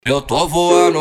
Eu tô voando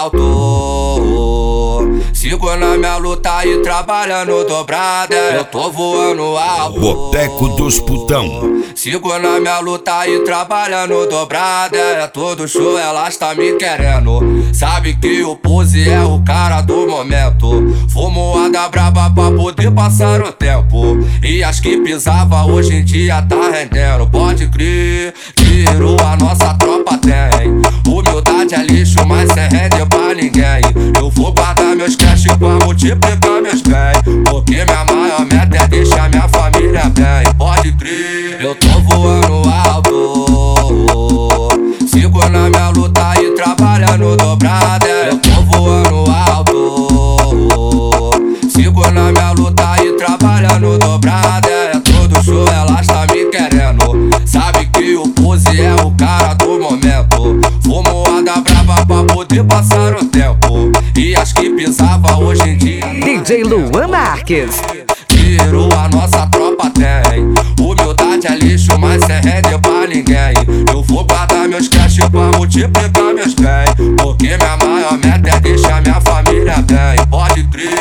alto, sigo na minha luta e trabalhando dobrada. Eu tô voando alto, Boteco dos Putão. sigo na minha luta e trabalhando dobrada. É todo show, elas tá me querendo. Sabe que o Pose é o cara do momento. Fumo a da braba pra poder passar o tempo. E as que pisava hoje em dia tá rendendo. Pode crer, tirou a nossa tropa tem. Humildade é lixo, mas cê rende pra ninguém. Eu vou guardar meus cash pra multiplicar meus bens. Porque minha maior meta é deixar minha família bem. Pode crer, eu tô voando alto, sigo na minha luta e trabalhando dobrada. Eu tô voando alto, sigo na minha luta e trabalhando dobrada. É todo show, elas tá me querendo. Sabe que o Pose é o cara do momento. Fumo a da braba pra poder passar o tempo. E as que pisava hoje em dia DJ Luan Marques. tirou a nossa tropa tem. Humildade é lixo, mas cê rende pra ninguém. Eu vou guardar meus cash pra multiplicar meus bens. Porque minha maior meta é deixar minha família bem. Pode crer.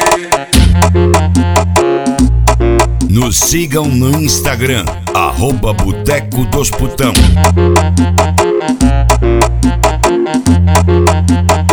Nos sigam no Instagram, @Boteco dos Putão.